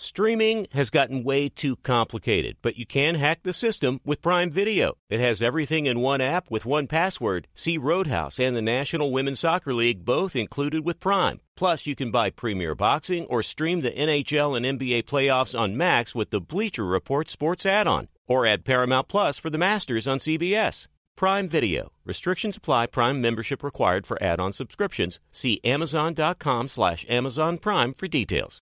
Streaming has gotten way too complicated, but you can hack the system with Prime Video. It has everything in one app with one password. See Roadhouse and the National Women's Soccer League both included with Prime. Plus, you can buy Premier Boxing or stream the NHL and NBA playoffs on Max with the Bleacher Report Sports add-on. Or add Paramount Plus for the Masters on CBS. Prime Video. Restrictions apply. Prime membership required for add-on subscriptions. See Amazon.com/Amazon Prime for details.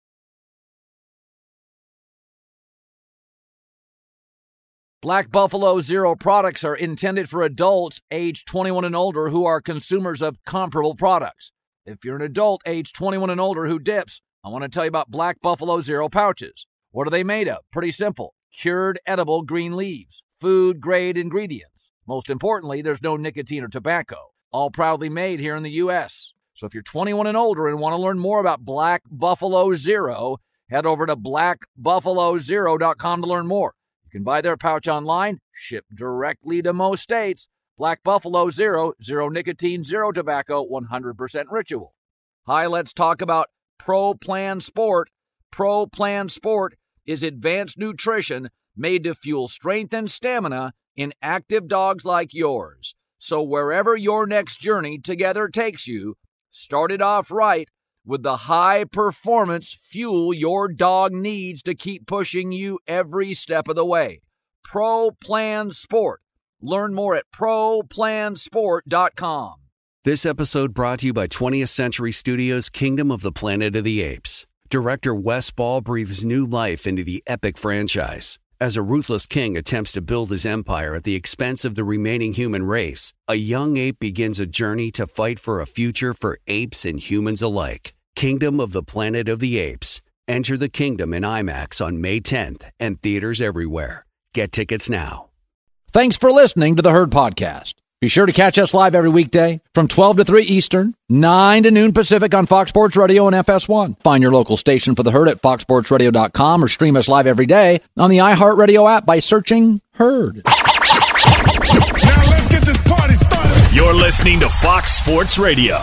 Black Buffalo Zero products are intended for adults age 21 and older who are consumers of comparable products. If you're an adult age 21 and older who dips, I want to tell you about Black Buffalo Zero pouches. What are they made of? Pretty simple. Cured edible green leaves. Food-grade ingredients. Most importantly, there's no nicotine or tobacco. All proudly made here in the U.S. So if you're 21 and older and want to learn more about Black Buffalo Zero, head over to blackbuffalozero.com to learn more. You can buy their pouch online, ship directly to most states. Black Buffalo Zero, zero nicotine, zero tobacco, 100% ritual. Hi, let's talk about Pro Plan Sport. Pro Plan Sport is advanced nutrition made to fuel strength and stamina in active dogs like yours. So wherever your next journey together takes you, start it off right with the high-performance fuel your dog needs to keep pushing you every step of the way. Pro Plan Sport. Learn more at ProPlansport.com. This episode brought to you by 20th Century Studios' Kingdom of the Planet of the Apes. Director Wes Ball breathes new life into the epic franchise. As a ruthless king attempts to build his empire at the expense of the remaining human race, a young ape begins a journey to fight for a future for apes and humans alike. Kingdom of the Planet of the Apes. Enter the kingdom in IMAX on May 10th and theaters everywhere. Get tickets now. Thanks for listening to the Herd Podcast. Be sure to catch us live every weekday from 12 to 3 Eastern, 9 to noon Pacific on Fox Sports Radio and FS1. Find your local station for the Herd at foxsportsradio.com or stream us live every day on the iHeartRadio app by searching Herd. Now let's get this party started. You're listening to Fox Sports Radio.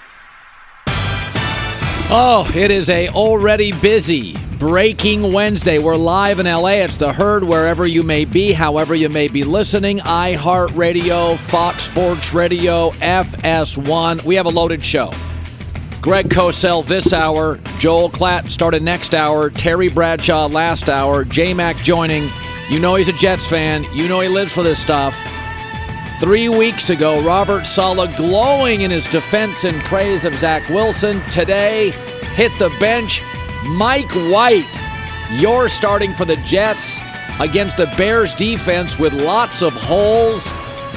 Oh, it is a already busy Breaking Wednesday. We're live in LA. It's the Herd wherever you may be, however you may be listening. iHeartRadio, Fox Sports Radio, FS1. We have a loaded show. Greg Cosell this hour. Joel Klatt started next hour. Terry Bradshaw last hour. J-Mac joining. You know he's a Jets fan. You know he lives for this stuff. 3 weeks ago, Robert Saleh glowing in his defense and praise of Zach Wilson. Today, hit the bench. Mike White, you're starting for the Jets against the Bears defense with lots of holes.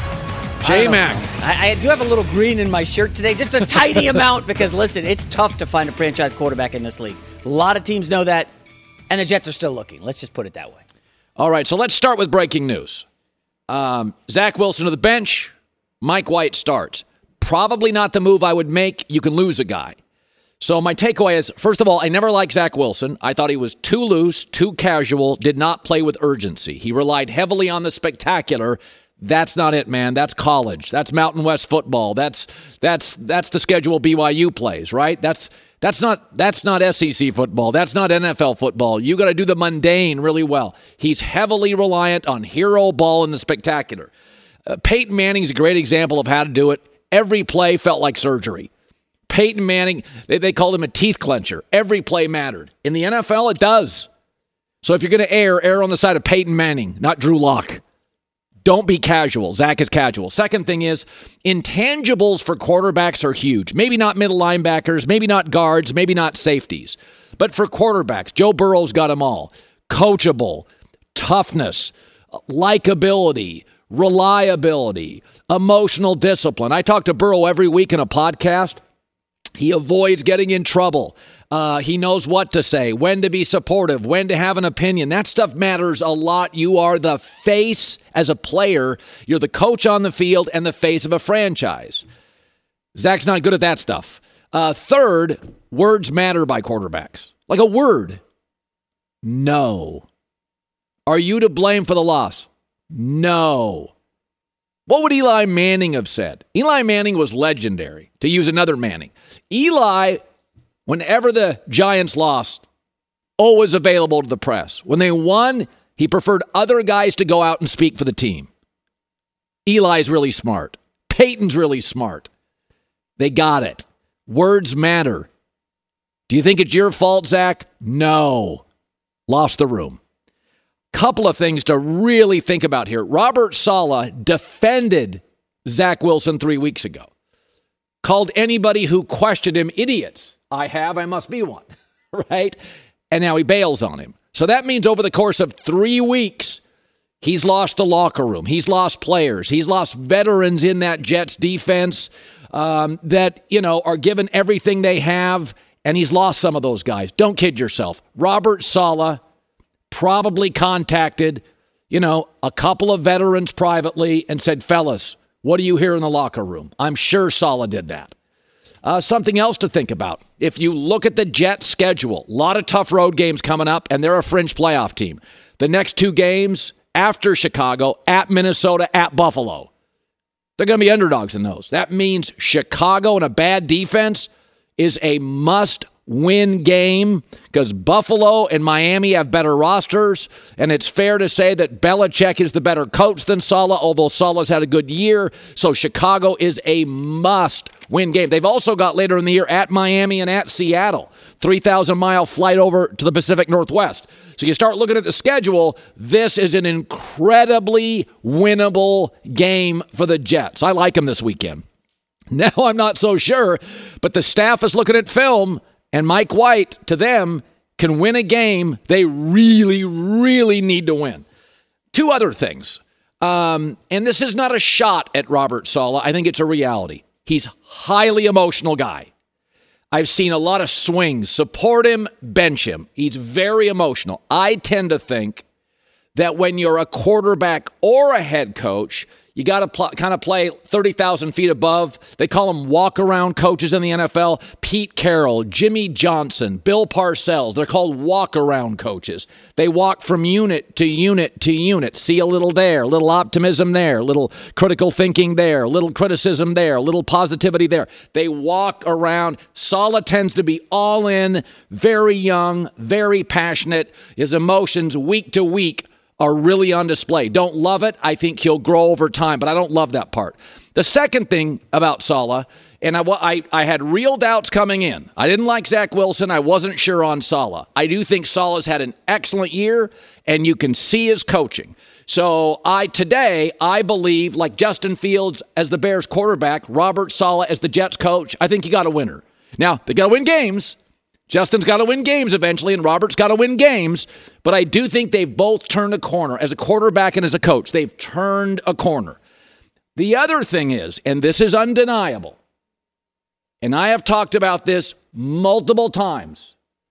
J-Mac. I do have a little green in my shirt today, just a tiny amount, because, listen, it's tough to find a franchise quarterback in this league. A lot of teams know that, and the Jets are still looking. Let's just put it that way. All right, so let's start with breaking news. Zach Wilson to the bench. Mike White starts. Probably not the move I would make. You can lose a guy. So my takeaway is, first of all, I never liked Zach Wilson. I thought he was too loose, too casual, did not play with urgency. He relied heavily on the spectacular. That's not it, man. That's college. That's Mountain West football. That's the schedule BYU plays, right? That's not SEC football. That's not NFL football. You got to do the mundane really well. He's heavily reliant on hero ball and the spectacular. Peyton Manning's a great example of how to do it. Every play felt like surgery. Peyton Manning, they called him a teeth clencher. Every play mattered. In the NFL, it does. So if you're going to err on the side of Peyton Manning, not Drew Lock. Don't be casual. Zach is casual. Second thing is, intangibles for quarterbacks are huge. Maybe not middle linebackers, maybe not guards, maybe not safeties. But for quarterbacks, Joe Burrow's got them all. Coachable, toughness, likability, reliability, emotional discipline. I talk to Burrow every week in a podcast. He avoids getting in trouble. He knows what to say, when to be supportive, when to have an opinion. That stuff matters a lot. You are the face as a player. You're the coach on the field and the face of a franchise. Zach's not good at that stuff. Third, words matter by quarterbacks. Like a word. No. Are you to blame for the loss? No. What would Eli Manning have said? Eli Manning was legendary, to use another Manning. Eli, whenever the Giants lost, always available to the press. When they won, he preferred other guys to go out and speak for the team. Eli's really smart. Peyton's really smart. They got it. Words matter. Do you think it's your fault, Zach? No. Lost the room. Couple of things to really think about here. Robert Saleh defended Zach Wilson 3 weeks ago. Called anybody who questioned him idiots. I must be one. Right? And now he bails on him. So that means over the course of 3 weeks, he's lost the locker room. He's lost players. He's lost veterans in that Jets defense that, are given everything they have, and he's lost some of those guys. Don't kid yourself. Robert Saleh probably contacted, a couple of veterans privately and said, fellas, what do you hear in the locker room? I'm sure Saleh did that. Something else to think about. If you look at the Jets' schedule, a lot of tough road games coming up, and they're a fringe playoff team. The next 2 games after Chicago, at Minnesota, at Buffalo. They're going to be underdogs in those. That means Chicago and a bad defense is a must-win game because Buffalo and Miami have better rosters, and it's fair to say that Belichick is the better coach than Saleh, although Saleh's had a good year, so Chicago is a must-win game. They've also got later in the year at Miami and at Seattle, 3,000-mile flight over to the Pacific Northwest. So you start looking at the schedule, this is an incredibly winnable game for the Jets. I like them this weekend. Now I'm not so sure, but the staff is looking at film, and Mike White, to them, can win a game they really, really need to win. 2 other things, and this is not a shot at Robert Saleh. I think it's a reality. He's a highly emotional guy. I've seen a lot of swings. Support him, bench him. He's very emotional. I tend to think that when you're a quarterback or a head coach, you got to kind of play 30,000 feet above. They call them walk-around coaches in the NFL. Pete Carroll, Jimmy Johnson, Bill Parcells. They're called walk-around coaches. They walk from unit to unit to unit. See a little there, a little optimism there, a little critical thinking there, a little criticism there, a little positivity there. They walk around. Saleh tends to be all in, very young, very passionate. His emotions week to week are really on display. Don't love it. I think he'll grow over time, but I don't love that part. The second thing about Saleh, and I had real doubts coming in. I didn't like Zach Wilson. I wasn't sure on Saleh. I do think Saleh's had an excellent year, and you can see his coaching. So today, I believe, like Justin Fields as the Bears quarterback, Robert Saleh as the Jets coach, I think you got a winner. Now, they got to win games. Justin's got to win games eventually, and Robert's got to win games. But I do think they've both turned a corner. As a quarterback and as a coach, they've turned a corner. The other thing is, and this is undeniable, and I have talked about this multiple times,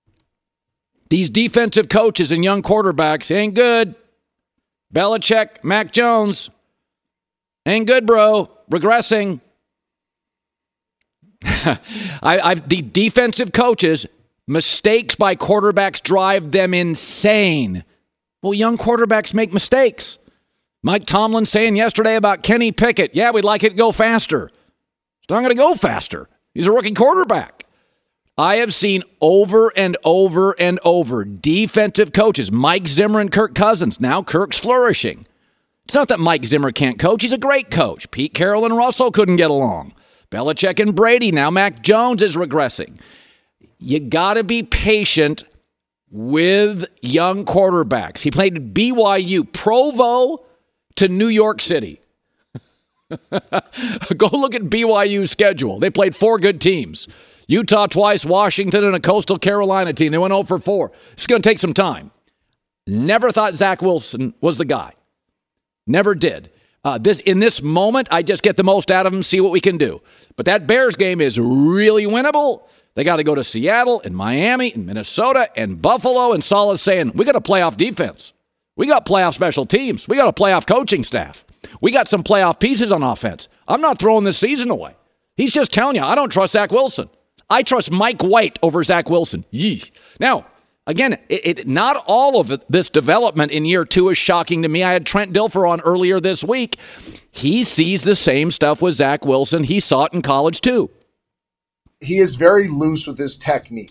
these defensive coaches and young quarterbacks ain't good. Belichick, Mac Jones, ain't good, bro. Regressing. The defensive coaches, mistakes by quarterbacks drive them insane. Well, young quarterbacks make mistakes. Mike Tomlin saying yesterday about Kenny Pickett, yeah, we'd like it to go faster. It's not going to go faster. He's a rookie quarterback. I have seen over and over and over defensive coaches, Mike Zimmer and Kirk Cousins. Now Kirk's flourishing. It's not that Mike Zimmer can't coach. He's a great coach. Pete Carroll and Russell couldn't get along. Belichick and Brady. Now Mac Jones is regressing. You got to be patient with young quarterbacks. He played at BYU, Provo to New York City. Go look at BYU's schedule. They played 4 good teams. Utah twice, Washington, and a Coastal Carolina team. They went 0 for 4. It's going to take some time. Never thought Zach Wilson was the guy. Never did. In this moment, I just get the most out of him, see what we can do. But that Bears game is really winnable. They got to go to Seattle and Miami and Minnesota and Buffalo, and Saleh's saying, we got a playoff defense. We got playoff special teams. We got a playoff coaching staff. We got some playoff pieces on offense. I'm not throwing this season away. He's just telling you, I don't trust Zach Wilson. I trust Mike White over Zach Wilson. Yeesh. Now, again, not all of this development in year 2 is shocking to me. I had Trent Dilfer on earlier this week. He sees the same stuff with Zach Wilson. He saw it in college too. He is very loose with his technique.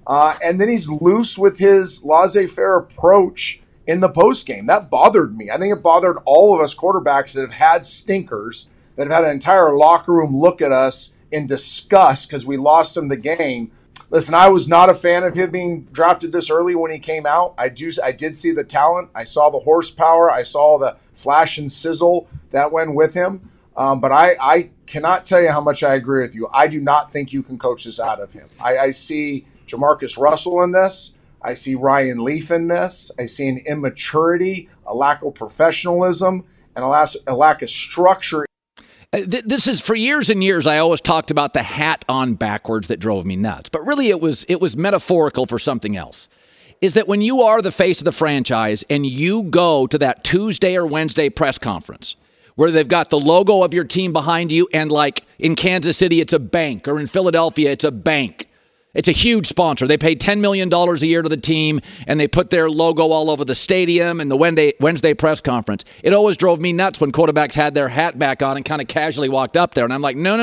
And then he's loose with his laissez-faire approach in the postgame. That bothered me. I think it bothered all of us quarterbacks that have had stinkers, that have had an entire locker room look at us in disgust because we lost him the game. Listen, I was not a fan of him being drafted this early when he came out. I did see the talent. I saw the horsepower. I saw the flash and sizzle that went with him. But I cannot tell you how much I agree with you. I do not think you can coach this out of him. I see Jamarcus Russell in this. I see Ryan Leaf in this. I see an immaturity, a lack of professionalism, and a lack of structure. This is, for years and years, I always talked about the hat on backwards that drove me nuts. But really, it was metaphorical for something else. Is that when you are the face of the franchise and you go to that Tuesday or Wednesday press conference where they've got the logo of your team behind you, and like in Kansas City, it's a bank, or in Philadelphia, it's a bank. It's a huge sponsor. They pay $10 million a year to the team, and they put their logo all over the stadium and the Wednesday press conference. It always drove me nuts when quarterbacks had their hat back on and kind of casually walked up there. And I'm like, no.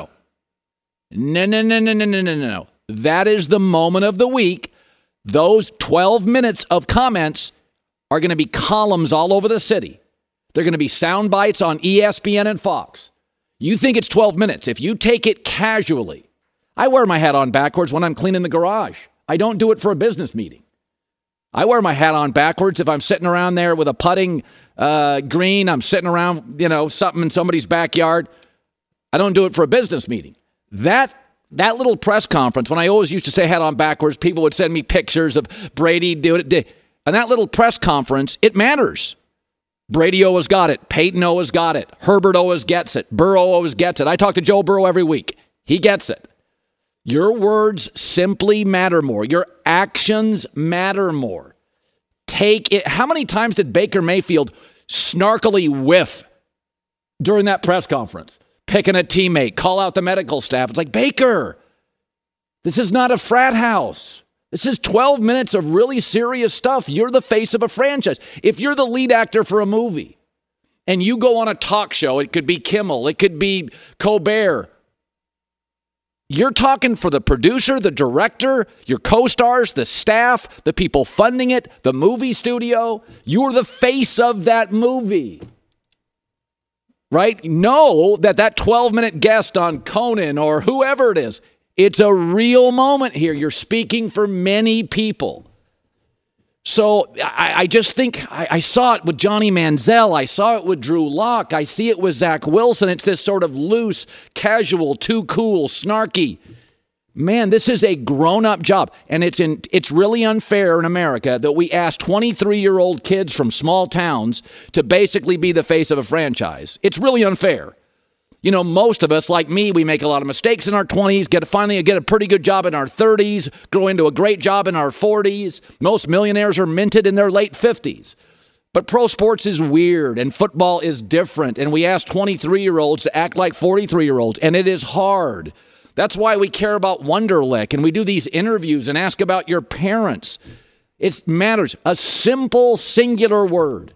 No. That is the moment of the week. Those 12 minutes of comments are going to be columns all over the city. They're going to be sound bites on ESPN and Fox. You think it's 12 minutes. If you take it casually, I wear my hat on backwards when I'm cleaning the garage. I don't do it for a business meeting. I wear my hat on backwards if I'm sitting around there with a putting green. I'm sitting around, something in somebody's backyard. I don't do it for a business meeting. That little press conference, when I always used to say hat on backwards, people would send me pictures of Brady doing it. And that little press conference, it matters. Brady always got it. Peyton always got it. Herbert always gets it. Burrow always gets it. I talk to Joe Burrow every week. He gets it. Your words simply matter more. Your actions matter more. Take it. How many times did Baker Mayfield snarkily whiff during that press conference? Picking a teammate, call out the medical staff. It's like, Baker, this is not a frat house. This is 12 minutes of really serious stuff. You're the face of a franchise. If you're the lead actor for a movie and you go on a talk show, it could be Kimmel, it could be Colbert. You're talking for the producer, the director, your co-stars, the staff, the people funding it, the movie studio. You're the face of that movie. Right? Know that 12-minute guest on Conan or whoever it is, it's a real moment here. You're speaking for many people. So I just think I saw it with Johnny Manziel. I saw it with Drew Lock. I see it with Zach Wilson. It's this sort of loose, casual, too cool, snarky. Man, this is a grown-up job. And it's really unfair in America that we ask 23-year-old kids from small towns to basically be the face of a franchise. It's really unfair. Most of us, like me, we make a lot of mistakes in our 20s, finally get a pretty good job in our 30s, grow into a great job in our 40s. Most millionaires are minted in their late 50s. But pro sports is weird, and football is different, and we ask 23-year-olds to act like 43-year-olds, and it is hard. That's why we care about Wonderlic, and we do these interviews and ask about your parents. It matters. A simple, singular word.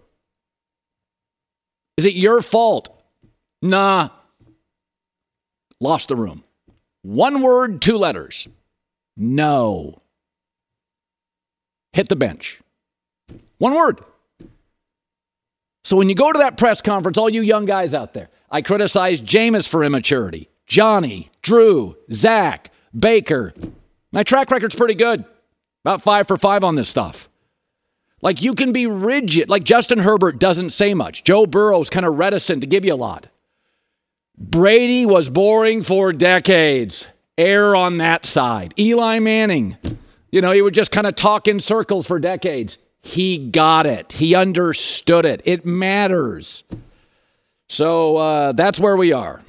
Is it your fault? Nah. Lost the room. One word, 2 letters. No. Hit the bench. One word. So when you go to that press conference, all you young guys out there, I criticize Jameis for immaturity. Johnny, Drew, Zach, Baker. My track record's pretty good. About 5 for 5 on this stuff. Like, you can be rigid. Like, Justin Herbert doesn't say much. Joe Burrow's kind of reticent to give you a lot. Brady was boring for decades. Err on that side. Eli Manning, he would just kind of talk in circles for decades. He got it. He understood it. It matters. So that's where we are.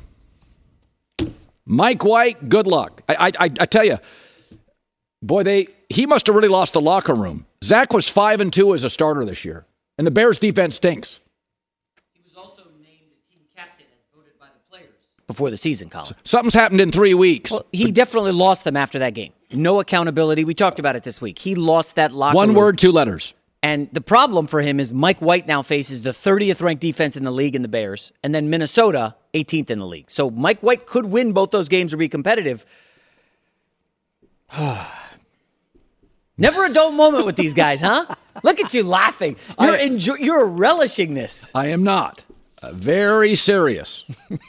Mike White, good luck. I tell you, boy, he must have really lost the locker room. Zach was 5-2 as a starter this year, and the Bears defense stinks. Before the season, Colin. Something's happened in 3 weeks. Well, he definitely lost them after that game. No accountability. We talked about it this week. He lost that locker room. One word, 2 letters. And the problem for him is Mike White now faces the 30th ranked defense in the league in the Bears, and then Minnesota, 18th in the league. So Mike White could win both those games or be competitive. Never a dull moment with these guys, huh? Look at you laughing. You're relishing this. I am not. Very serious.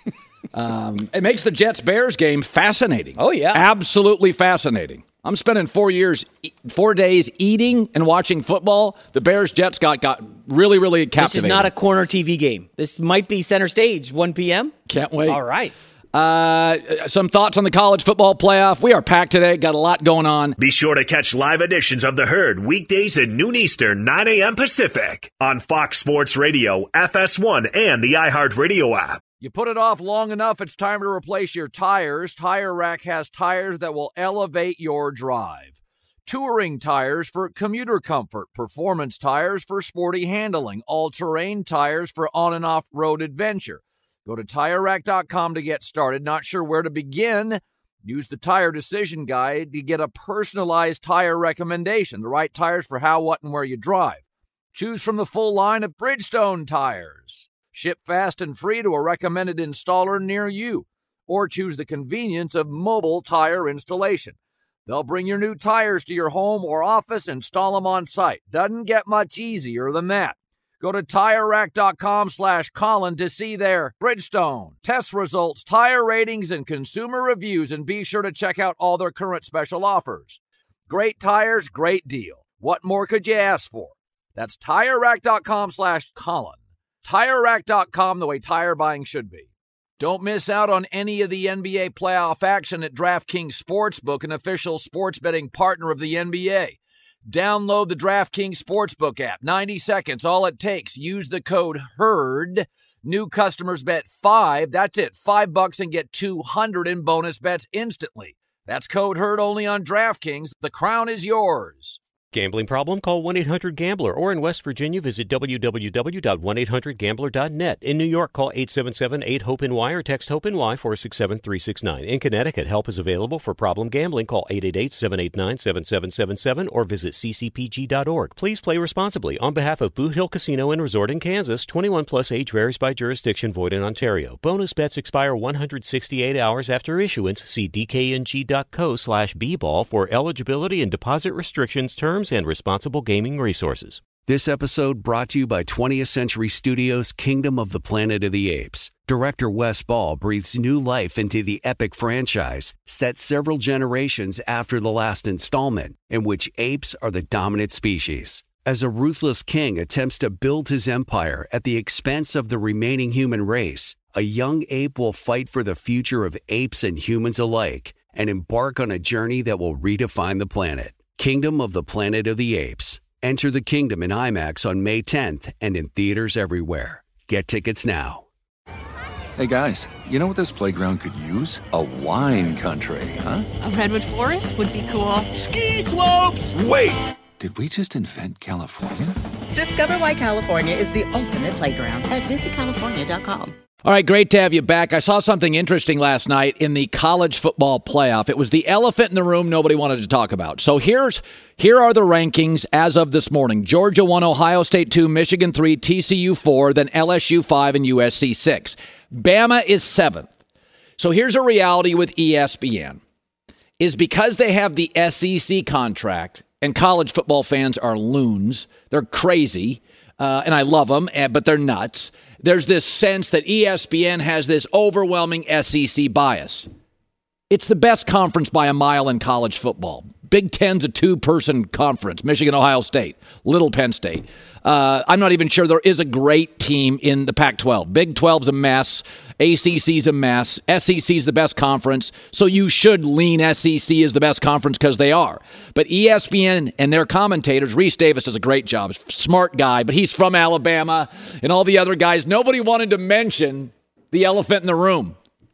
It makes the Jets-Bears game fascinating. Oh, yeah. Absolutely fascinating. I'm spending 4 days eating and watching football. The Bears-Jets got really, really captivating. This is not a corner TV game. This might be center stage, 1 p.m. Can't wait. All right. Some thoughts on the college football playoff. We are packed today. Got a lot going on. Be sure to catch live editions of The Herd weekdays at noon Eastern, 9 a.m. Pacific on Fox Sports Radio, FS1, and the iHeartRadio app. You put it off long enough, it's time to replace your tires. Tire Rack has tires that will elevate your drive. Touring tires for commuter comfort, performance tires for sporty handling, all-terrain tires for on- and off-road adventure. Go to TireRack.com to get started. Not sure where to begin? Use the Tire Decision Guide to get a personalized tire recommendation. The right tires for how, what, and where you drive. Choose from the full line of Bridgestone tires. Ship fast and free to a recommended installer near you. Or choose the convenience of mobile tire installation. They'll bring your new tires to your home or office and install them on site. Doesn't get much easier than that. Go to TireRack.com/Colin to see their Bridgestone test results, tire ratings, and consumer reviews, and be sure to check out all their current special offers. Great tires, great deal. What more could you ask for? That's TireRack.com/Colin. TireRack.com, the way tire buying should be. Don't miss out on any of the NBA playoff action at DraftKings Sportsbook, an official sports betting partner of the NBA. Download the DraftKings Sportsbook app. 90 seconds, all it takes. Use the code HERD. New customers bet $5. That's it, $5 and get $200 in bonus bets instantly. That's code HERD only on DraftKings. The crown is yours. Gambling problem? Call 1-800-GAMBLER. Or in West Virginia, visit www.1800gambler.net. In New York, call 877-8-HOPE-NY or text HOPE-NY 467-369. In Connecticut, help is available for problem gambling. Call 888-789-7777 or visit ccpg.org. Please play responsibly. On behalf of Boot Hill Casino and Resort in Kansas, 21 plus age varies by jurisdiction, void in Ontario. Bonus bets expire 168 hours after issuance. See dkng.co/bball for eligibility and deposit restrictions, terms, and responsible gaming resources. This episode brought to you by 20th Century Studios' Kingdom of the Planet of the Apes. Director Wes Ball breathes new life into the epic franchise, set several generations after the last installment, in which apes are the dominant species. As a ruthless king attempts to build his empire at the expense of the remaining human race, a young ape will fight for the future of apes and humans alike and embark on a journey that will redefine the planet. Kingdom of the Planet of the Apes. Enter the kingdom in IMAX on May 10th and in theaters everywhere. Get tickets now. Hey guys, you know what this playground could use? A wine country, huh? A redwood forest would be cool. Ski slopes! Wait! Did we just invent California? Discover why California is the ultimate playground at visitcalifornia.com. All right, great to have you back. I saw something interesting last night in the college football playoff. It was the elephant in the room nobody wanted to talk about. So here are the rankings as of this morning. Georgia 1, Ohio State 2, Michigan 3, TCU 4, then LSU 5, and USC 6. Bama is 7th. So here's a reality with ESPN. Is because they have the SEC contract, and college football fans are loons. They're crazy, and I love them, but they're nuts. There's this sense that ESPN has this overwhelming SEC bias. It's the best conference by a mile in college football. Big Ten's a two-person conference. Michigan, Ohio State, Little Penn State. I'm not even sure there is a great team in the Pac-12. Big 12's a mess. ACC's a mess. SEC's the best conference. So you should lean SEC as the best conference because they are. But ESPN and their commentators, Reese Davis does a great job. Smart guy, but he's from Alabama. And all the other guys, nobody wanted to mention the elephant in the room.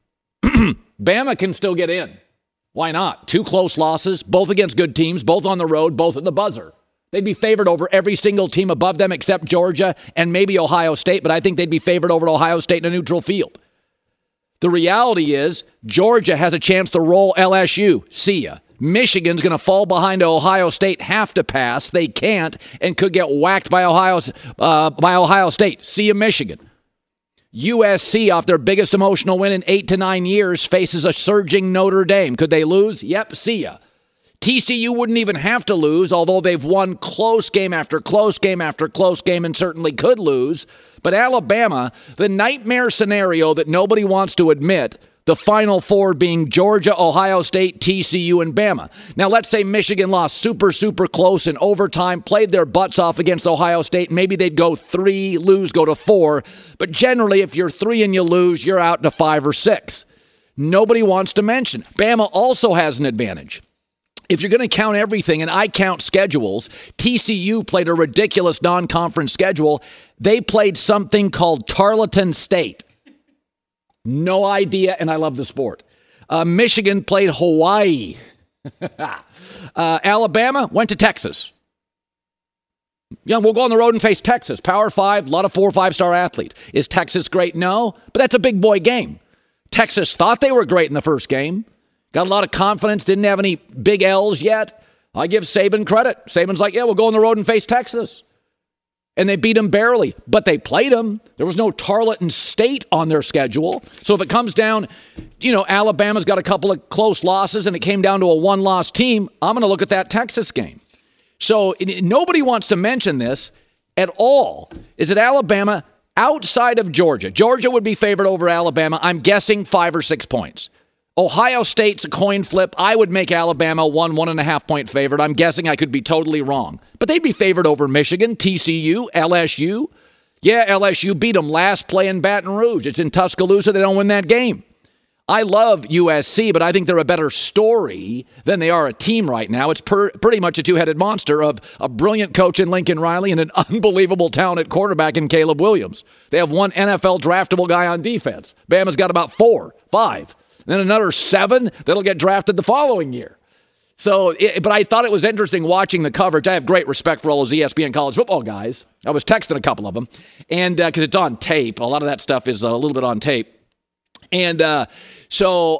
Bama can still get in. Why not? 2 close losses, both against good teams, both on the road, both at the buzzer. They'd be favored over every single team above them except Georgia and maybe Ohio State, but I think they'd be favored over Ohio State in a neutral field. The reality is Georgia has a chance to roll LSU. See ya. Michigan's going to fall behind Ohio State, have to pass. They can't and could get whacked by Ohio State. See ya, Michigan. USC, off their biggest emotional win in 8 to 9 years, faces a surging Notre Dame. Could they lose? Yep, see ya. TCU wouldn't even have to lose, although they've won close game after close game after close game and certainly could lose. But Alabama, the nightmare scenario that nobody wants to admit, the Final Four being Georgia, Ohio State, TCU, and Bama. Now, let's say Michigan lost super, super close in overtime, played their butts off against Ohio State. Maybe they'd go 3, lose, go to 4. But generally, if you're 3 and you lose, you're out to 5 or 6. Nobody wants to mention. Bama also has an advantage. If you're going to count everything, and I count schedules, TCU played a ridiculous non-conference schedule. They played something called Tarleton State. No idea, and I love the sport. Michigan played Hawaii. Alabama went to Texas. Yeah, we'll go on the road and face Texas. Power 5, a lot of 4 or 5-star athletes. Is Texas great? No, but that's a big boy game. Texas thought they were great in the first game. Got a lot of confidence, didn't have any big L's yet. I give Saban credit. Saban's like, yeah, we'll go on the road and face Texas. And they beat them barely, but they played them. There was no Tarleton State on their schedule. So if it comes down, Alabama's got a couple of close losses and it came down to a 1-loss team, I'm going to look at that Texas game. So nobody wants to mention this at all. Is it Alabama outside of Georgia? Georgia would be favored over Alabama. I'm guessing 5 or 6 points. Ohio State's a coin flip. I would make Alabama 1.5 point favorite. I'm guessing I could be totally wrong. But they'd be favored over Michigan, TCU, LSU. Yeah, LSU beat them last play in Baton Rouge. It's in Tuscaloosa. They don't win that game. I love USC, but I think they're a better story than they are a team right now. It's pretty much a two-headed monster of a brilliant coach in Lincoln Riley and an unbelievable talented quarterback in Caleb Williams. They have one NFL draftable guy on defense. Bama's got about 4, 5. Then another 7 that'll get drafted the following year. But I thought it was interesting watching the coverage. I have great respect for all those ESPN college football guys. I was texting a couple of them, and because it's on tape. A lot of that stuff is a little bit on tape. And they don't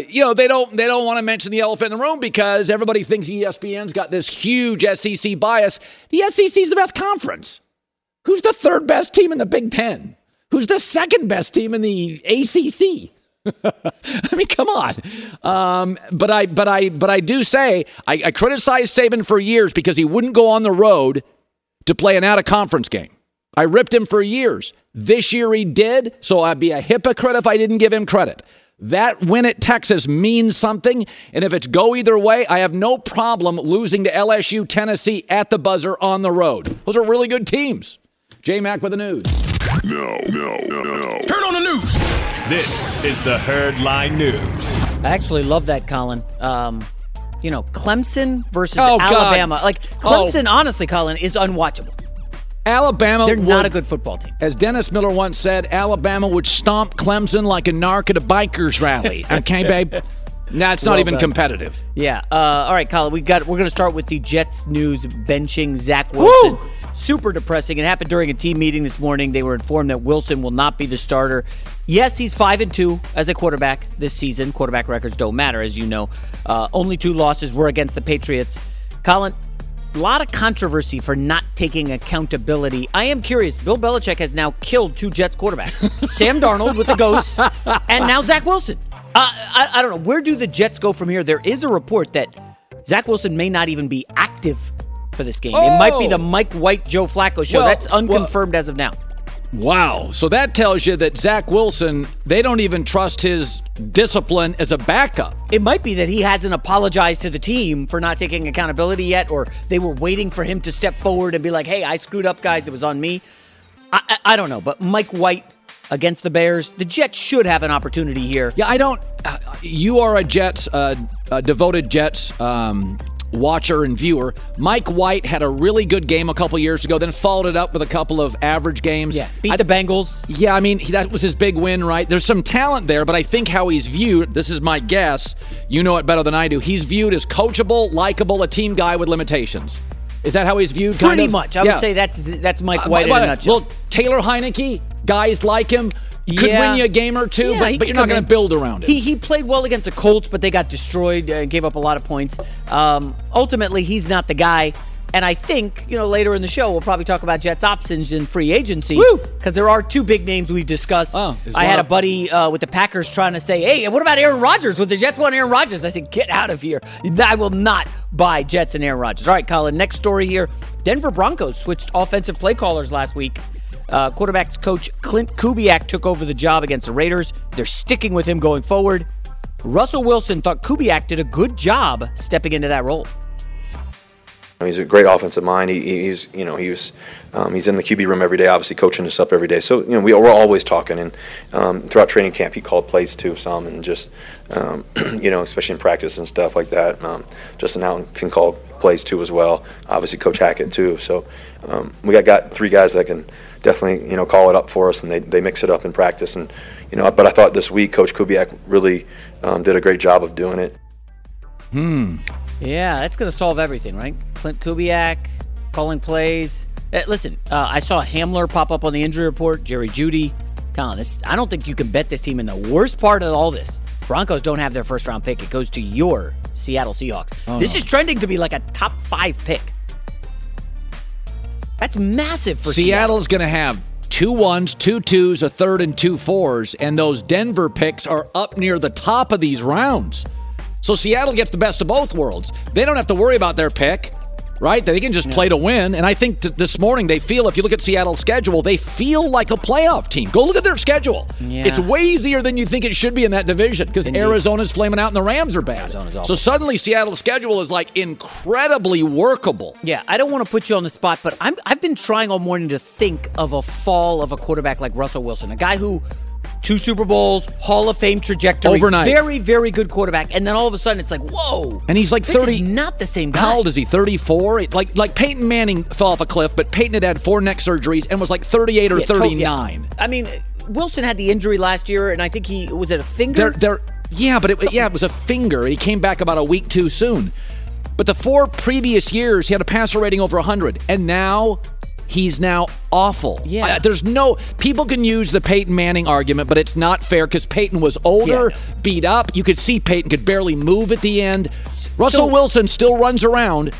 want to mention the elephant in the room because everybody thinks ESPN's got this huge SEC bias. The SEC's the best conference. Who's the 3rd best team in the Big Ten? Who's the 2nd best team in the ACC? I mean, come on. But I do say I criticized Saban for years because he wouldn't go on the road to play an out-of-conference game. I ripped him for years. This year he did, so I'd be a hypocrite if I didn't give him credit. That win at Texas means something, and if it's go either way, I have no problem losing to LSU, Tennessee at the buzzer on the road. Those are really good teams. J-Mac with the news. No. Turn on the news. This is the Herd Line News. I actually love that, Colin. Clemson versus Alabama. God. Like, Clemson, honestly, Colin, is unwatchable. Alabama, they're not a good football team. As Dennis Miller once said, Alabama would stomp Clemson like a narc at a bikers rally. Okay, babe? That's not even competitive. Yeah. All right, Colin, we're going to start with the Jets news benching Zach Wilson. Woo! Super depressing. It happened during a team meeting this morning. They were informed that Wilson will not be the starter. Yes, he's 5-2 as a quarterback this season. Quarterback records don't matter, as you know. Only 2 losses were against the Patriots. Colin, a lot of controversy for not taking accountability. I am curious. Bill Belichick has now killed 2 Jets quarterbacks. Sam Darnold with the ghosts, and now Zach Wilson. I don't know. Where do the Jets go from here? There is a report that Zach Wilson may not even be active for this game. It might be the Mike White, Joe Flacco show. That's unconfirmed as of now. Wow. So that tells you that Zach Wilson, they don't even trust his discipline as a backup. It might be that he hasn't apologized to the team for not taking accountability yet, or they were waiting for him to step forward and be like, hey, I screwed up, guys. It was on me. I don't know. But Mike White against the Bears, the Jets should have an opportunity here. Yeah, I don't. You are a Jets, devoted Jets watcher and viewer. Mike White had a really good game a couple years ago, then followed it up with a couple of average games. Yeah, beat the Bengals. Yeah, I mean, that was his big win, right? There's some talent there, but I think how he's viewed, this is my guess, you know it better than I do, he's viewed as coachable, likable, a team guy with limitations. Is that how he's viewed? Pretty much. I would say that's Mike White in a nutshell. Well, Taylor Heineke, guys like him, could win you a game or two, but you're not going to build around it. He played well against the Colts, but they got destroyed and gave up a lot of points. Ultimately, he's not the guy. And I think, later in the show, we'll probably talk about Jets options and free agency because there are two big names we discussed. I had a buddy with the Packers trying to say, hey, what about Aaron Rodgers? Would the Jets want Aaron Rodgers? I said, get out of here. I will not buy Jets and Aaron Rodgers. All right, Colin, next story here. Denver Broncos switched offensive play callers last week. Quarterbacks coach Clint Kubiak took over the job against the Raiders. They're sticking with him going forward. Russell Wilson thought Kubiak did a good job stepping into that role. He's a great offensive mind. He's in the QB room every day, obviously coaching us up every day. So we're always talking, and throughout training camp, he called plays too some, and just especially in practice and stuff like that. Justin Allen can call plays too as well. Obviously, Coach Hackett too. So we got three guys that can definitely call it up for us, and they mix it up in practice. And but I thought this week Coach Kubiak really did a great job of doing it. Yeah, that's going to solve everything, right? Clint Kubiak calling plays. Listen, I saw Hamler pop up on the injury report, Jerry Jeudy. Colin, I don't think you can bet this team in the worst part of all this. Broncos don't have their first-round pick. It goes to your Seattle Seahawks. This is trending to be like a top 5 pick. That's massive for Seattle. Seattle's going to have 2 1s, 2 2s, a 3rd, and 2 4s, and those Denver picks are up near the top of these rounds. So Seattle gets the best of both worlds. They don't have to worry about their pick, right? They can just play to win. And I think this morning they feel, if you look at Seattle's schedule, they feel like a playoff team. Go look at their schedule. Yeah. It's way easier than you think it should be in that division because Arizona's flaming out and the Rams are bad. So suddenly Seattle's schedule is like incredibly workable. Yeah, I don't want to put you on the spot, but I've been trying all morning to think of a fall of a quarterback like Russell Wilson, a guy who 2 Super Bowls, Hall of Fame trajectory, overnight. Very, very good quarterback, and then all of a sudden it's like, whoa. And he's like 30. This is not the same guy. How old is he, 34? Like Peyton Manning fell off a cliff, but Peyton had 4 neck surgeries and was like 38 or 39. I mean, Wilson had the injury last year, and I think was it a finger? It was a finger. He came back about a week too soon. But the 4 previous years, he had a passer rating over 100, and now he's now awful. Yeah. People can use the Peyton Manning argument, but it's not fair because Peyton was older, beat up. You could see Peyton could barely move at the end. Russell Wilson still runs around,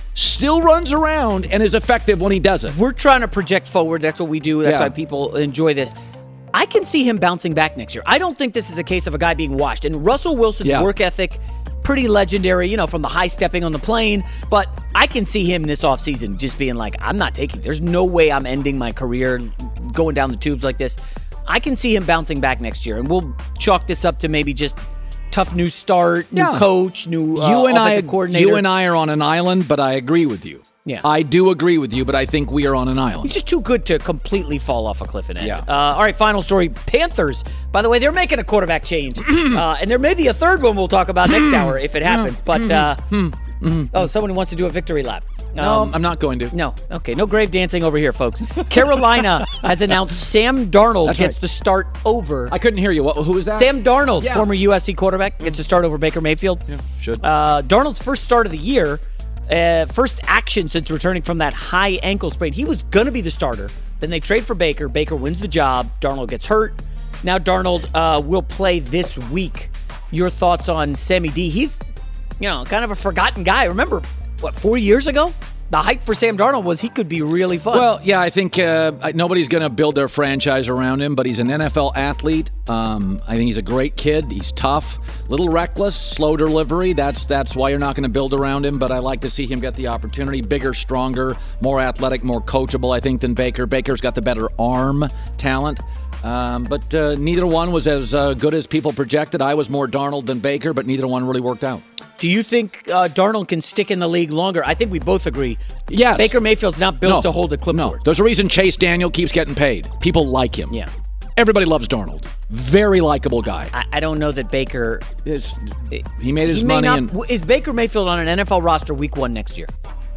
and is effective when he does it. We're trying to project forward. That's what we do. That's why people enjoy this. I can see him bouncing back next year. I don't think this is a case of a guy being washed. And Russell Wilson's work ethic, pretty legendary, from the high stepping on the plane. But I can see him this offseason just being like, I'm not taking. There's no way I'm ending my career going down the tubes like this. I can see him bouncing back next year. And we'll chalk this up to maybe just tough new start, new coach, new offensive coordinator. You and I are on an island, but I agree with you. Yeah. I do agree with you, but I think we are on an island. He's just too good to completely fall off a cliff and end. Yeah. All right, final story. Panthers, by the way, they're making a quarterback change. And there may be a third one we'll talk about next hour if it happens. But, someone wants to do a victory lap. No, I'm not going to. No. Okay, no grave dancing over here, folks. Carolina has announced Sam Darnold gets the start over. I couldn't hear you. Who is that? Sam Darnold, former USC quarterback, gets to start over Baker Mayfield. Yeah, should. Darnold's first start of the year. First action since returning from that high ankle sprain. He was going to be the starter. Then they trade for Baker. Baker wins the job. Darnold gets hurt. Now Darnold will play this week. Your thoughts on Sammy D? He's, kind of a forgotten guy. Remember, 4 years ago? The hype for Sam Darnold was he could be really fun. Well, yeah, I think nobody's going to build their franchise around him, but he's an NFL athlete. I think he's a great kid. He's tough, little reckless, slow delivery. That's why you're not going to build around him, but I like to see him get the opportunity. Bigger, stronger, more athletic, more coachable, I think, than Baker. Baker's got the better arm talent. But neither one was as good as people projected. I was more Darnold than Baker, but neither one really worked out. Do you think Darnold can stick in the league longer? I think we both agree. Yes. Baker Mayfield's not built to hold a clipboard. No. There's a reason Chase Daniel keeps getting paid. People like him. Yeah. Everybody loves Darnold. Very likable guy. I don't know that Baker is. He made his money. Is Baker Mayfield on an NFL roster week 1 next year?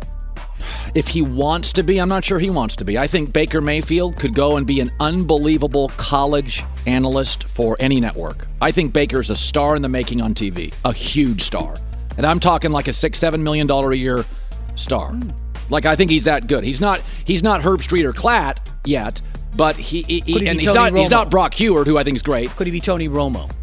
If he wants to be, I'm not sure he wants to be. I think Baker Mayfield could go and be an unbelievable college analyst for any network. I think Baker's a star in the making on TV. A huge star. And I'm talking like a $6-7 million a year star. Like, I think he's that good. He's not Herb Street or Klatt yet, but he's not Brock Heward, who I think is great. Could he be Tony Romo?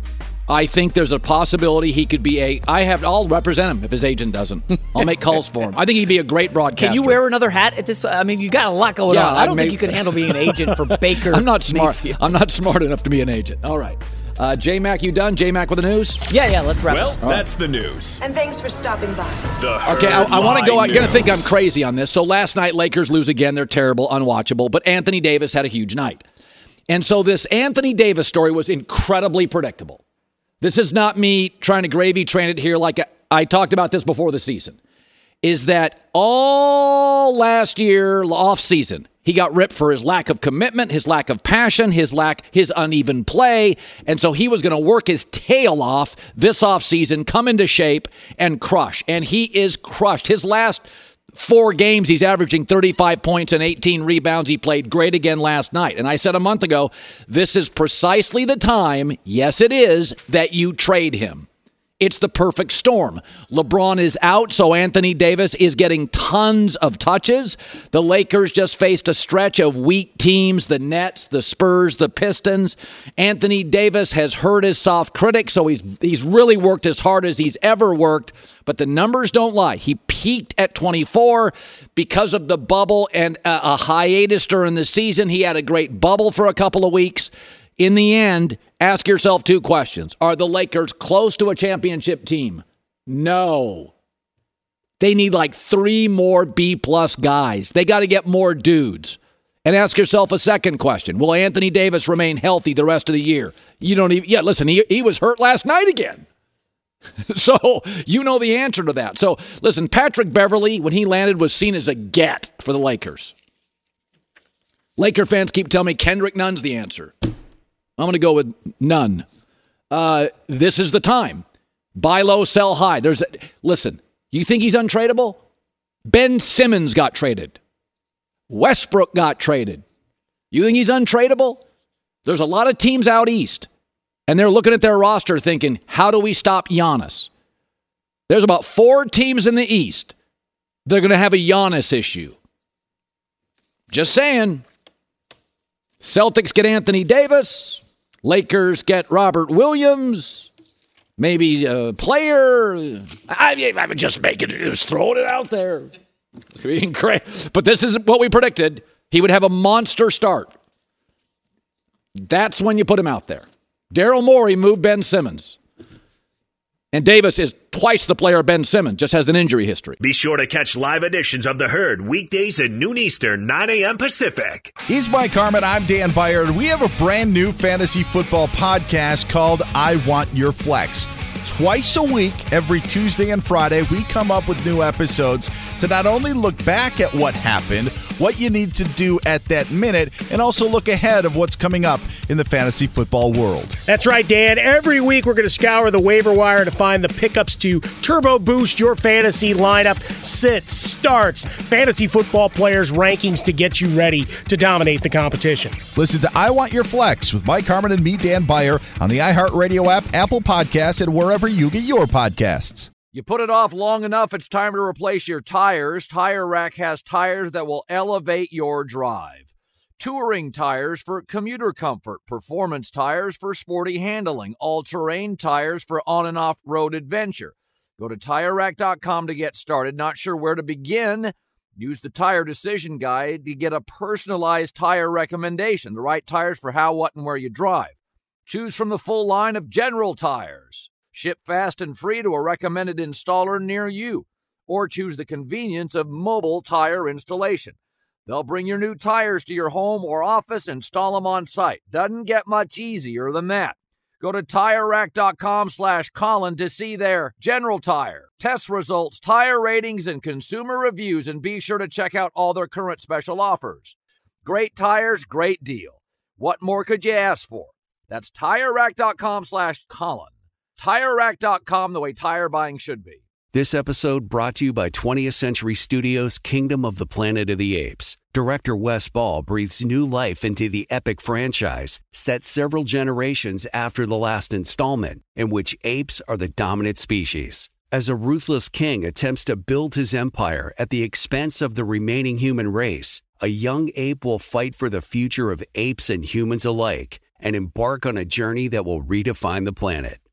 I think there's a possibility he could be I'll represent him if his agent doesn't. I'll make calls for him. I think he'd be a great broadcaster. Can you wear another hat at this? I mean, you got a lot going on. I don't think you could handle being an agent for Baker. I'm not smart. Mayfield. I'm not smart enough to be an agent. All right. J-Mac, you done? J-Mac with the news? Yeah, let's wrap Well, up. that's the news. And thanks for stopping by. Okay, I want to go. You're going to think I'm crazy on this. So last night, Lakers lose again. They're terrible, unwatchable. But Anthony Davis had a huge night. And so this Anthony Davis story was incredibly predictable. This is not me trying to gravy train it here like I talked about this before the season. Is that all last year, off season, he got ripped for his lack of commitment, his lack of passion, his uneven play. And so he was going to work his tail off this offseason, come into shape, and crush. And he is crushed. His last 4 games, he's averaging 35 points and 18 rebounds. He played great again last night. And I said a month ago, this is precisely the time, yes it is, that you trade him. It's the perfect storm. LeBron is out, so Anthony Davis is getting tons of touches. The Lakers just faced a stretch of weak teams, the Nets, the Spurs, the Pistons. Anthony Davis has heard his soft critics, so he's really worked as hard as he's ever worked. But the numbers don't lie. He peaked at 24 because of the bubble and a hiatus during the season. He had a great bubble for a couple of weeks. In the end, ask yourself 2 questions. Are the Lakers close to a championship team? No. They need like 3 more B-plus guys. They got to get more dudes. And ask yourself a second question. Will Anthony Davis remain healthy the rest of the year? You don't even... Yeah, listen, he was hurt last night again. So you know the answer to that. So listen, Patrick Beverley, when he landed, was seen as a get for the Lakers. Laker fans keep telling me Kendrick Nunn's the answer. I'm going to go with none. This is the time. Buy low, sell high. Listen, you think he's untradeable? Ben Simmons got traded. Westbrook got traded. You think he's untradeable? There's a lot of teams out east, and they're looking at their roster thinking, how do we stop Giannis? There's about 4 teams in the east. They're going to have a Giannis issue. Just saying. Celtics get Anthony Davis. Lakers get Robert Williams, maybe a player. I'm just throwing it out there. But this is what we predicted. He would have a monster start. That's when you put him out there. Daryl Morey moved Ben Simmons. And Davis is twice the player Ben Simmons, just has an injury history. Be sure to catch live editions of The Herd weekdays at noon Eastern, 9 a.m. Pacific. He's Mike Harmon. I'm Dan Byer. We have a brand new fantasy football podcast called I Want Your Flex. Twice a week, every Tuesday and Friday, we come up with new episodes to not only look back at what happened, what you need to do at that minute, and also look ahead of what's coming up in the fantasy football world. That's right, Dan. Every week we're going to scour the waiver wire to find the pickups to turbo boost your fantasy lineup, sits, starts, fantasy football players' rankings to get you ready to dominate the competition. Listen to I Want Your Flex with Mike Harmon and me, Dan Byer, on the iHeartRadio app, Apple Podcasts, and wherever you get your podcasts. You put it off long enough, it's time to replace your tires. Tire Rack has tires that will elevate your drive. Touring tires for commuter comfort, performance tires for sporty handling, all-terrain tires for on- and off-road adventure. Go to TireRack.com to get started. Not sure where to begin? Use the Tire Decision Guide to get a personalized tire recommendation, the right tires for how, what, and where you drive. Choose from the full line of General Tires. Ship fast and free to a recommended installer near you, or choose the convenience of mobile tire installation. They'll bring your new tires to your home or office and install them on site. Doesn't get much easier than that. Go to TireRack.com/Colin to see their General Tire, test results, tire ratings, and consumer reviews, and be sure to check out all their current special offers. Great tires, great deal. What more could you ask for? That's TireRack.com/Colin. TireRack.com, the way tire buying should be. This episode brought to you by 20th Century Studios' Kingdom of the Planet of the Apes. Director Wes Ball breathes new life into the epic franchise, set several generations after the last installment, in which apes are the dominant species. As a ruthless king attempts to build his empire at the expense of the remaining human race, a young ape will fight for the future of apes and humans alike and embark on a journey that will redefine the planet.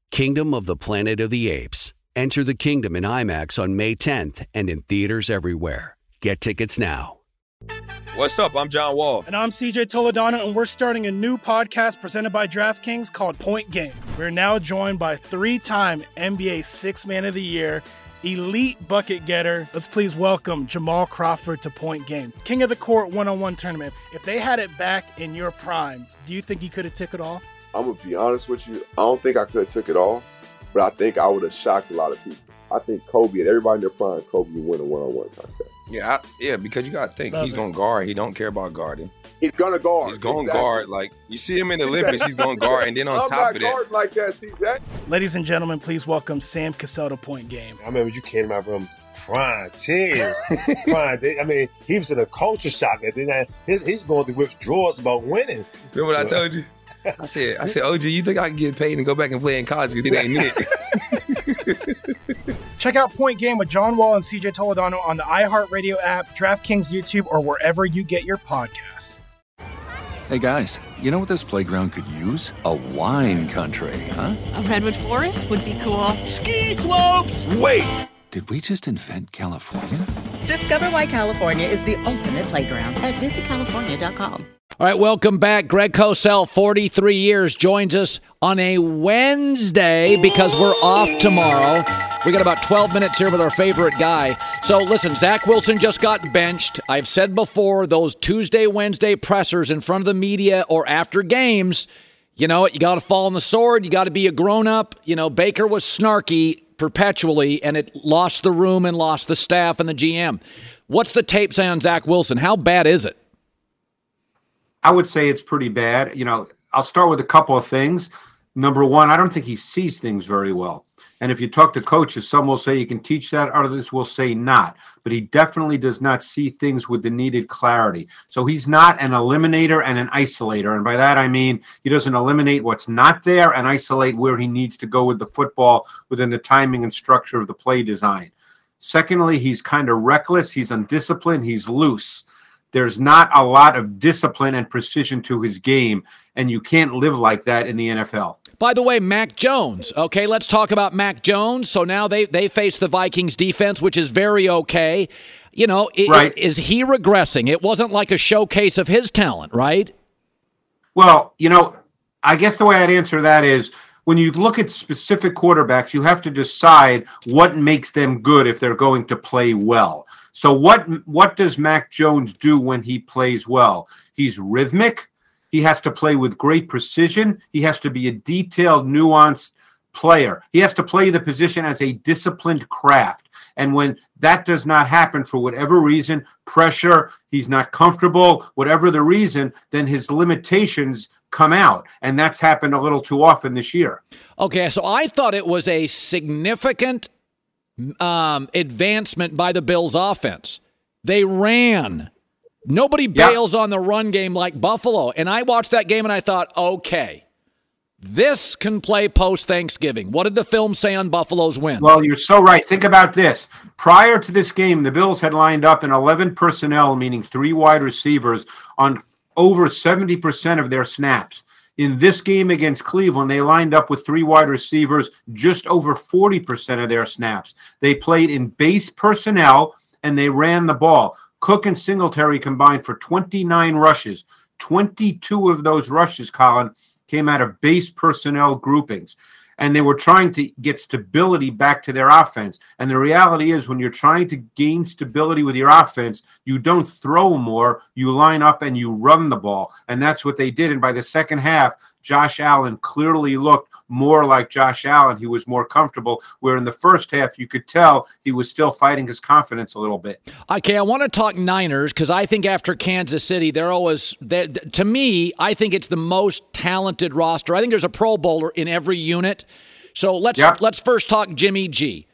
Kingdom of the Planet of the Apes. Enter the kingdom in IMAX on May 10th and in theaters everywhere. Get tickets now. What's up? I'm John Wall. And I'm CJ Toledano, and we're starting a new podcast presented by DraftKings called Point Game. We're now joined by 3-time NBA Sixth Man of the Year, elite bucket getter. Let's please welcome Jamal Crawford to Point Game. King of the Court one-on-one tournament. If they had it back in your prime, do you think you could have took it all? I'm going to be honest with you. I don't think I could have took it all, but I think I would have shocked a lot of people. I think Kobe and everybody in their prime, Kobe would win a one-on-one contest. Yeah, because you got to think he's going to guard. He don't care about guarding. He's going to guard. He's going to guard. Like, you see him in the Olympics, he's going to guard. And then on top of that. I'm not guarding like that, CJ. Ladies and gentlemen, please welcome Sam Cassell to Point Game. I remember you came to my room crying, tears, crying. I mean, he was in a culture shock. And then he's going through withdrawals about winning. Remember what I told you? I said, OG, you think I can get paid and go back and play in college because it ain't it? Check out Point Game with John Wall and CJ Toledano on the iHeartRadio app, DraftKings YouTube, or wherever you get your podcasts. Hey guys, you know what this playground could use? A wine country, huh? A redwood forest would be cool. Ski slopes! Wait! Did we just invent California? Discover why California is the ultimate playground at visitcalifornia.com. All right, welcome back. Greg Cosell, 43 years, joins us on a Wednesday because we're off tomorrow. We got about 12 minutes here with our favorite guy. So listen, Zach Wilson just got benched. I've said before, those Tuesday, Wednesday pressers in front of the media or after games, you know, you got to fall on the sword. You got to be a grown-up. You know, Baker was snarky perpetually, and it lost the room and lost the staff and the GM. What's the tape say on Zach Wilson? How bad is it? I would say it's pretty bad. You know, I'll start with a couple of things. Number one, I don't think he sees things very well. And if you talk to coaches, some will say you can teach that, others will say not. But he definitely does not see things with the needed clarity. So he's not an eliminator and an isolator. And by that, I mean he doesn't eliminate what's not there and isolate where he needs to go with the football within the timing and structure of the play design. Secondly, he's kind of reckless. He's undisciplined. He's loose. There's not a lot of discipline and precision to his game, and you can't live like that in the NFL. By the way, Mac Jones. Okay, let's talk about Mac Jones. So now they face the Vikings defense, which is very okay. You know, is he regressing? It wasn't like a showcase of his talent, right? Well, you know, I guess the way I'd answer that is when you look at specific quarterbacks, you have to decide what makes them good if they're going to play well. So what does Mac Jones do when he plays well? He's rhythmic. He has to play with great precision. He has to be a detailed, nuanced player. He has to play the position as a disciplined craft. And when that does not happen for whatever reason, pressure, he's not comfortable, whatever the reason, then his limitations come out. And that's happened a little too often this year. Okay, so I thought it was a significant advancement by the Bills offense. They ran. Nobody bails on the run game like Buffalo. And I watched that game and I thought, okay, this can play post-Thanksgiving. What did the film say on Buffalo's win? Well, you're so right. Think about this. Prior to this game, the Bills had lined up in 11 personnel, meaning 3 wide receivers, on over 70% of their snaps. In this game against Cleveland, they lined up with 3 wide receivers, just over 40% of their snaps. They played in base personnel, and they ran the ball. Cook and Singletary combined for 29 rushes. 22 of those rushes, Colin, came out of base personnel groupings. And they were trying to get stability back to their offense. And the reality is when you're trying to gain stability with your offense, you don't throw more, you line up and you run the ball. And that's what they did. And by the second half, Josh Allen clearly looked more like Josh Allen. He was more comfortable, where in the first half, you could tell he was still fighting his confidence a little bit. Okay, I want to talk Niners because I think after Kansas City, they're always, to me, I think it's the most talented roster. I think there's a Pro Bowler in every unit. So let's first talk Jimmy G.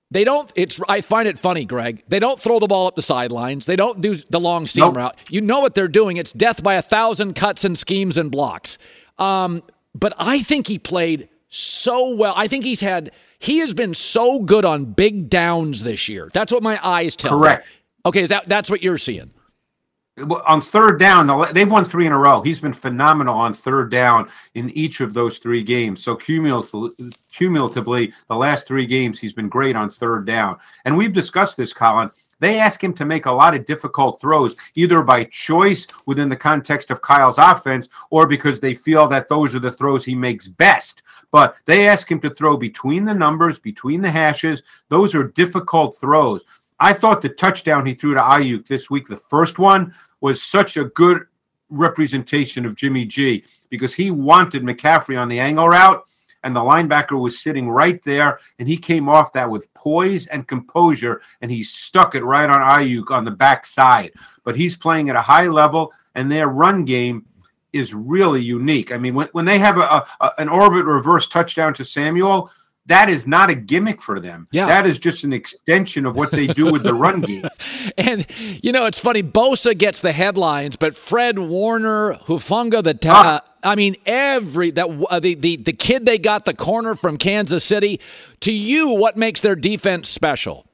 I find it funny, Greg. They don't throw the ball up the sidelines. They don't do the long seam route. You know what they're doing. It's death by 1,000 cuts and schemes and blocks. But I think he played so well. I think he has been so good on big downs this year. That's what my eyes tell me. Correct. Okay, that's what you're seeing. On third down, they've won 3 in a row. He's been phenomenal on third down in each of those 3 games. So cumulatively, the last 3 games, he's been great on third down. And we've discussed this, Colin. They ask him to make a lot of difficult throws, either by choice within the context of Kyle's offense or because they feel that those are the throws he makes best. But they ask him to throw between the numbers, between the hashes. Those are difficult throws. I thought the touchdown he threw to Ayuk this week, the first one, was such a good representation of Jimmy G because he wanted McCaffrey on the angle route, and the linebacker was sitting right there, and he came off that with poise and composure, and he stuck it right on Ayuk on the backside. But he's playing at a high level, and their run game is really unique. I mean, when they have an orbit reverse touchdown to Samuel, that is not a gimmick for them. Yeah. That is just an extension of what they do with the run game. And, it's funny. Bosa gets the headlines, but Fred Warner, Hufanga, the kid they got, the corner from Kansas City. To you, what makes their defense special?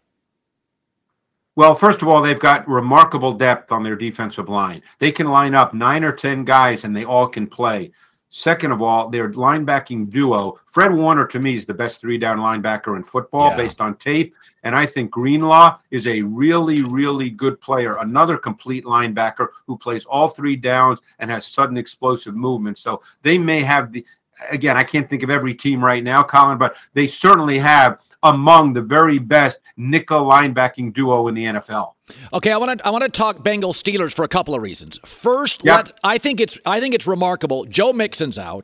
Well, first of all, they've got remarkable depth on their defensive line. They can line up 9 or 10 guys, and they all can play. Second of all, their linebacking duo, Fred Warner to me is the best 3-down linebacker in football based on tape. And I think Greenlaw is a really, really good player, another complete linebacker who plays all 3 downs and has sudden explosive movement. So they may have again, I can't think of every team right now, Colin, but they certainly have among the very best nickel linebacking duo in the NFL. Okay, I want to talk Bengals Steelers for a couple of reasons. First, I think it's remarkable. Joe Mixon's out,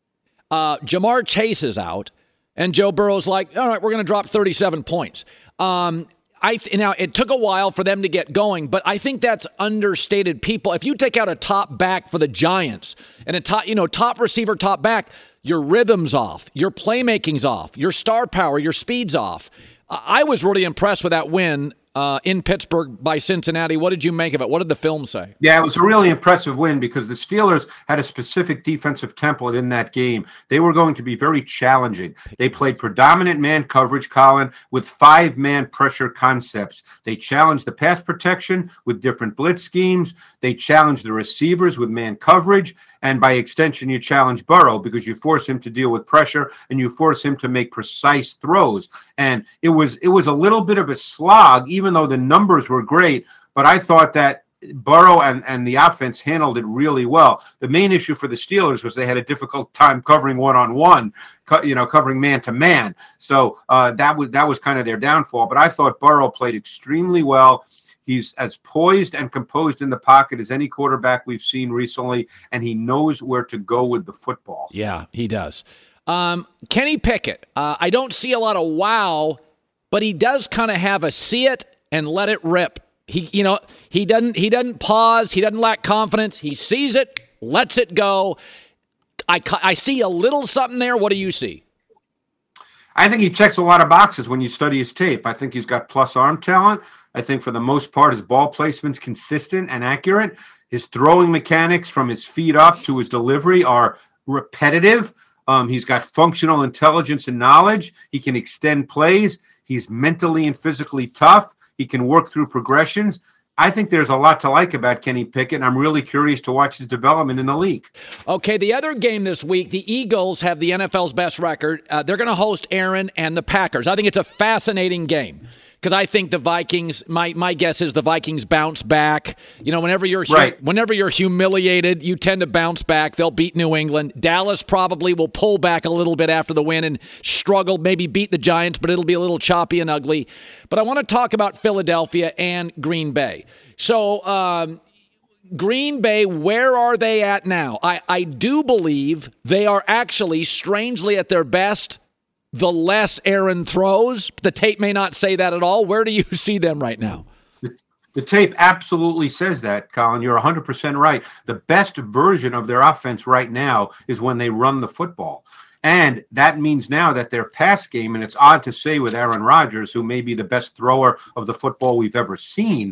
Jamar Chase is out, and Joe Burrow's like, all right, we're going to drop 37 points. Now it took a while for them to get going, but I think that's understated. People, if you take out a top back for the Giants and a top receiver, top back, your rhythm's off, your playmaking's off, your star power, your speed's off. I was really impressed with that win in Pittsburgh by Cincinnati. What did you make of it? What did the film say? Yeah, it was a really impressive win because the Steelers had a specific defensive template in that game. They were going to be very challenging. They played predominant man coverage, Colin, with 5-man pressure concepts. They challenged the pass protection with different blitz schemes. They challenged the receivers with man coverage. And by extension, you challenge Burrow because you force him to deal with pressure and you force him to make precise throws. And it was a little bit of a slog, even though the numbers were great. But I thought that Burrow and the offense handled it really well. The main issue for the Steelers was they had a difficult time covering one-on-one, covering man-to-man. So that was kind of their downfall. But I thought Burrow played extremely well. He's as poised and composed in the pocket as any quarterback we've seen recently, and he knows where to go with the football. Yeah, he does. Kenny Pickett, I don't see a lot of wow, but he does kind of have a see it and let it rip. He doesn't pause. He doesn't lack confidence. He sees it, lets it go. I see a little something there. What do you see? I think he checks a lot of boxes when you study his tape. I think he's got plus arm talent. I think for the most part, his ball placement's consistent and accurate. His throwing mechanics from his feet up to his delivery are repetitive. He's got functional intelligence and knowledge. He can extend plays. He's mentally and physically tough. He can work through progressions. I think there's a lot to like about Kenny Pickett, and I'm really curious to watch his development in the league. Okay, the other game this week, the Eagles have the NFL's best record. They're going to host Aaron and the Packers. I think it's a fascinating game because I think the Vikings, my guess is the Vikings bounce back. Whenever you're humiliated, you tend to bounce back. They'll beat New England. Dallas probably will pull back a little bit after the win and struggle, maybe beat the Giants, but it'll be a little choppy and ugly. But I want to talk about Philadelphia and Green Bay. So Green Bay, where are they at now? I do believe they are actually, strangely at their best, the less Aaron throws. The tape may not say that at all. Where do you see them right now? The tape absolutely says that, Colin. You're 100% right. The best version of their offense right now is when they run the football. And that means now that their pass game, and it's odd to say with Aaron Rodgers, who may be the best thrower of the football we've ever seen,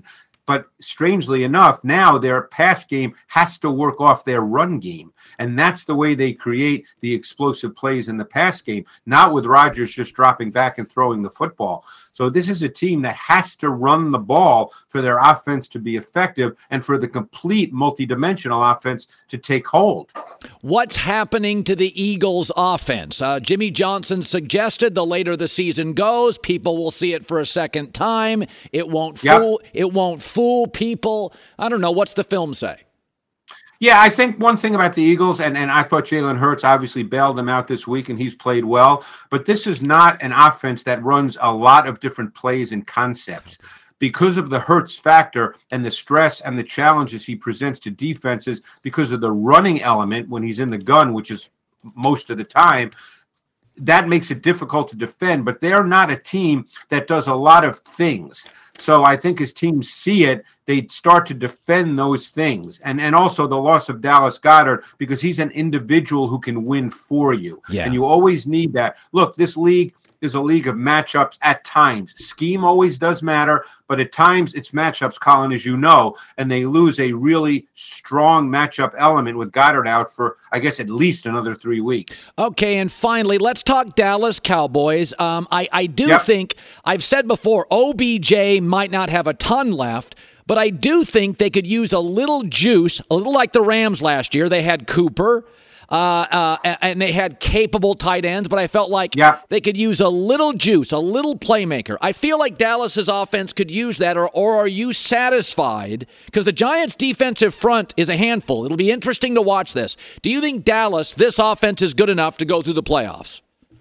But strangely enough, now their pass game has to work off their run game. And that's the way they create the explosive plays in the pass game, not with Rodgers just dropping back and throwing the football. So this is a team that has to run the ball for their offense to be effective and for the complete multidimensional offense to take hold. What's happening to the Eagles' offense? Jimmy Johnson suggested the later the season goes, people will see it for a second time. It won't fool people. I don't know. What's the film say? Yeah, I think one thing about the Eagles, and I thought Jalen Hurts obviously bailed them out this week, and he's played well, but this is not an offense that runs a lot of different plays and concepts. Because of the Hurts factor and the stress and the challenges he presents to defenses, because of the running element when he's in the gun, which is most of the time, that makes it difficult to defend, but they're not a team that does a lot of things. So I think as teams see it, they start to defend those things. And also the loss of Dallas Goedert, because he's an individual who can win for you. Yeah. And you always need that. Look, this league is a league of matchups at times. Scheme always does matter, but at times it's matchups, Colin, as you know, and they lose a really strong matchup element with Goddard out for, I guess, at least another 3 weeks. Okay, and finally, let's talk Dallas Cowboys. I do think, I've said before, OBJ might not have a ton left, but I do think they could use a little juice, a little like the Rams last year. They had Cooper. And they had capable tight ends, but I felt like they could use a little juice, a little playmaker. I feel like Dallas's offense could use that, or are you satisfied? Because the Giants' defensive front is a handful. It'll be interesting to watch this. Do you think Dallas, this offense is good enough to go through the playoffs?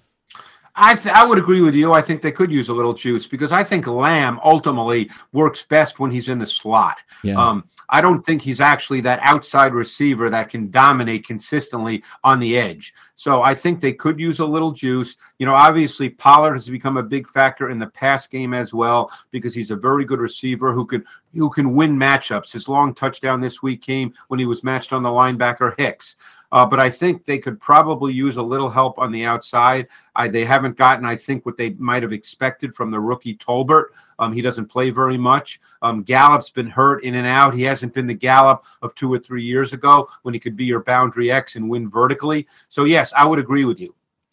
I would agree with you. I think they could use a little juice because I think Lamb ultimately works best when he's in the slot. Yeah. I don't think he's actually that outside receiver that can dominate consistently on the edge. So I think they could use a little juice. You know, obviously Pollard has become a big factor in the pass game as well because he's a very good receiver who can win matchups. His long touchdown this week came when he was matched on the linebacker Hicks. But I think they could probably use a little help on the outside. They haven't gotten, I think, what they might have expected from the rookie Tolbert. He doesn't play very much. Gallup's been hurt in and out. He hasn't been the Gallup of 2 or 3 years ago when he could be your boundary X and win vertically. So, yes, I would agree with you.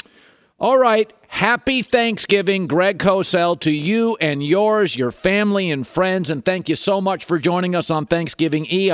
All right. Happy Thanksgiving, Greg Cosell, to you and yours, your family and friends, and thank you so much for joining us on Thanksgiving Eve.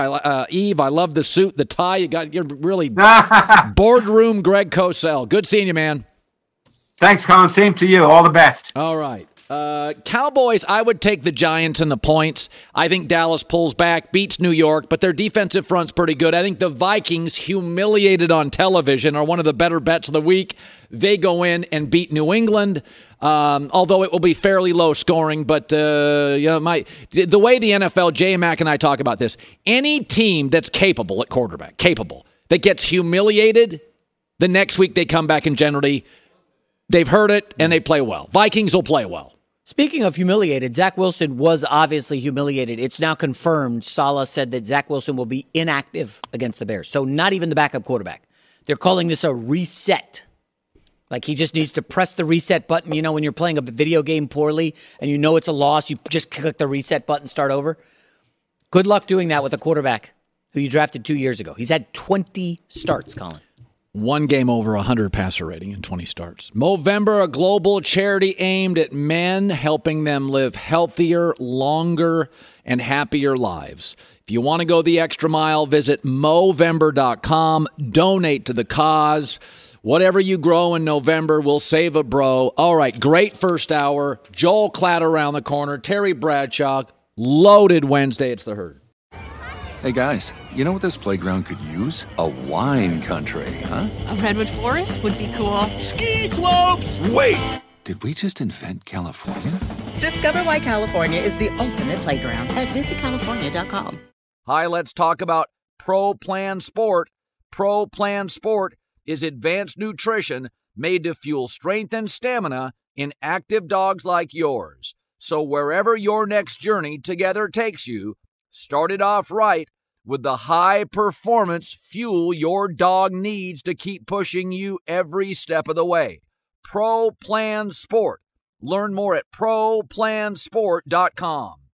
I love the suit, the tie. You're really boardroom Greg Cosell. Good seeing you, man. Thanks, Colin. Same to you. All the best. All right. Cowboys, I would take the Giants and the points. I think Dallas pulls back, beats New York, but their defensive front's pretty good. I think the Vikings, humiliated on television, are one of the better bets of the week. They go in and beat New England, although it will be fairly low scoring. But the way the NFL, J. Mack and I talk about this, any team that's capable at quarterback, that gets humiliated, the next week they come back and generally they've heard it and they play well. Vikings will play well. Speaking of humiliated, Zach Wilson was obviously humiliated. It's now confirmed. Saleh said that Zach Wilson will be inactive against the Bears. So not even the backup quarterback. They're calling this a reset. Like he just needs to press the reset button. You know, when you're playing a video game poorly and you know it's a loss, you just click the reset button, start over. Good luck doing that with a quarterback who you drafted 2 years ago. He's had 20 starts, Colin. One game over 100 passer rating in 20 starts. Movember, a global charity aimed at men, helping them live healthier, longer, and happier lives. If you want to go the extra mile, visit Movember.com. Donate to the cause. Whatever you grow in November will save a bro. All right, great first hour. Joel Klatt around the corner. Terry Bradshaw. Loaded Wednesday. It's the Herd. Hey, guys, you know what this playground could use? A wine country, huh? A redwood forest would be cool. Ski slopes! Wait! Did we just invent California? Discover why California is the ultimate playground at visitcalifornia.com. Hi, let's talk about Pro Plan Sport. Pro Plan Sport is advanced nutrition made to fuel strength and stamina in active dogs like yours. So wherever your next journey together takes you, start it off right with the high-performance fuel your dog needs to keep pushing you every step of the way. Pro Plan Sport. Learn more at ProPlansport.com.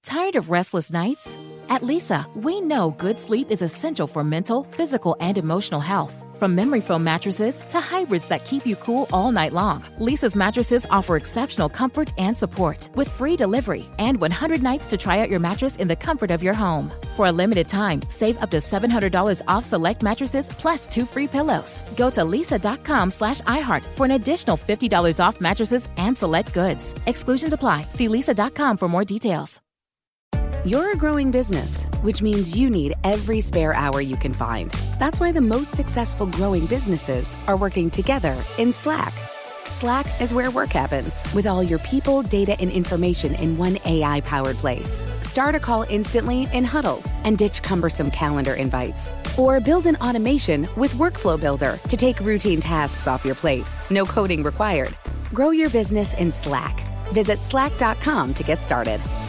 Tired of restless nights? At Leesa, we know good sleep is essential for mental, physical, and emotional health. From memory foam mattresses to hybrids that keep you cool all night long, Leesa's mattresses offer exceptional comfort and support with free delivery and 100 nights to try out your mattress in the comfort of your home. For a limited time, save up to $700 off select mattresses plus 2 free pillows. Go to leesa.com/iHeart for an additional $50 off mattresses and select goods. Exclusions apply. See leesa.com for more details. You're a growing business, which means you need every spare hour you can find. That's why the most successful growing businesses are working together in Slack. Slack is where work happens, with all your people, data, and information in one AI-powered place. Start a call instantly in huddles and ditch cumbersome calendar invites. Or build an automation with Workflow Builder to take routine tasks off your plate. No coding required. Grow your business in Slack. Visit slack.com to get started.